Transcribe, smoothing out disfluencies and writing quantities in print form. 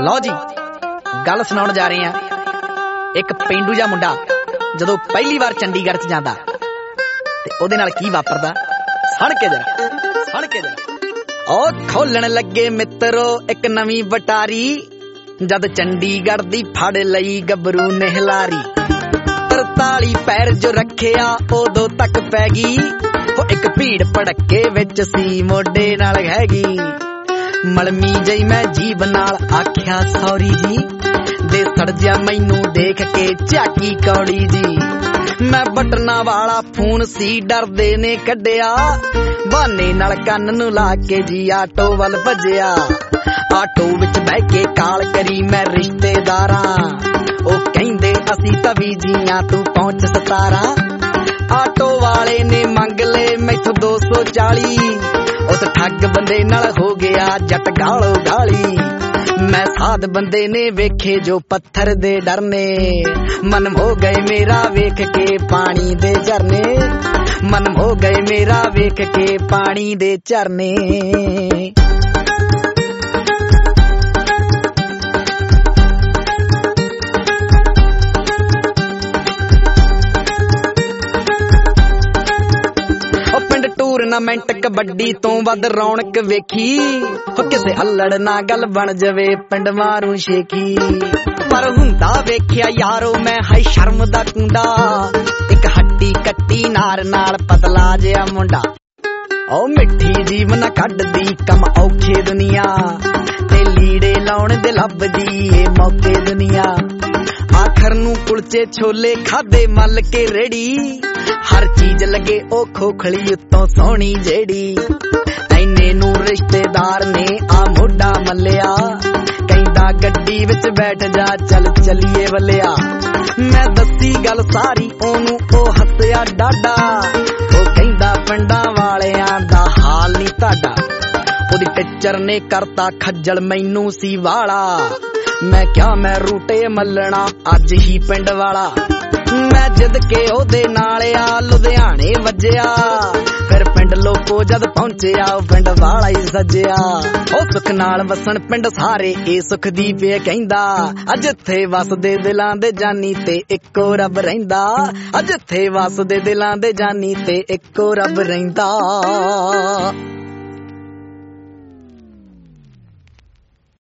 लो जी गल सुनाउण जा रहे हैं। एक पेंडू जा मुंडा जदों पहली बार चंडीगढ़ च जांदा ते ओहदे नाल की वापरदा सुण के जरा ओ खोलण लगे मित्रो एक नवीं बटारी जद चंडीगढ़ दी फड़ लई गबरू ने हिलारी 43 पैर जो रखिया उदों तक पै गई हो एक भीड़ भड़के विच सी मोडे नाल हैगी मलमी जई मैं जीब नाल आख्या सॉरी जी दे सड़ जा मैनू देख के झाकी कौड़ी जी मैं बटना वाला फोन सी डरदे ने कड्डिया बहाने नाल कंन नू ला के जी आटो वल भज्जिया आटो विच बह के काल करी मैं रिश्तेदारां ओ कहिंदे असी तवी जियां तू पहुंच 17 आटो वाले ने मंग ले मैथों 240 उस ठग बंदे नाल हो गया जट गालो गाली मैं साध बंदे ने वेखे जो पत्थर दे डरने मन हो गए मेरा वेख के पानी दे झरने मन हो गए मेरा वेख के पानी दे झरने टूरनामेंट कबड्डी तो वध रौनक वेखी हो किसे हल्लड़ ना गल बन जावे पिंड मारू शेखी पर हुंदा वेख्या यारो मैं हाय शर्म दा कुंडा एक हड्डी कट्टी नार नाल पतला जिहा मुंडा ओ मिठी जीवन कड्डदी कम औखे दुनिया ते लीड़े लाउण दे लभदी ए मौके दुनिया आखर नू कुलचे छोले खादे मल के रेड़ी हर चीज लगे ओ खोखली उत्तों सोहनी जेड़ी ऐने नू रिश्तेदार ने आ मोढा मल्लिया कहंदा गड्डी विच बैठ जा चल चलिए वलिया मैं दसी गल सारी ओनू ओ हੱਸਿਆ डाडा ओ कहंदा पिंडां वालियां दा हाल नी ताडा ओदी टिचर ने करता खज्जल मैनू सी वाला मैं क्या मैं रूटे मलना अज ही पिंड वाला मैं जिद के ओदे नाल आ लुधियाने वज्जिया फिर पिंड लोको जद पहुंचिया पिंड वाला ही सज्जिया ओ सुख नाल वसन पिंड सारे ए सुख दी पे कहंदा अज इत्थे वसदे दिलां दे जानी ते इक्को रब रहिंदा अज इत्थे वसदे दिलां दे जानी ते इक्को रब रहिंदा।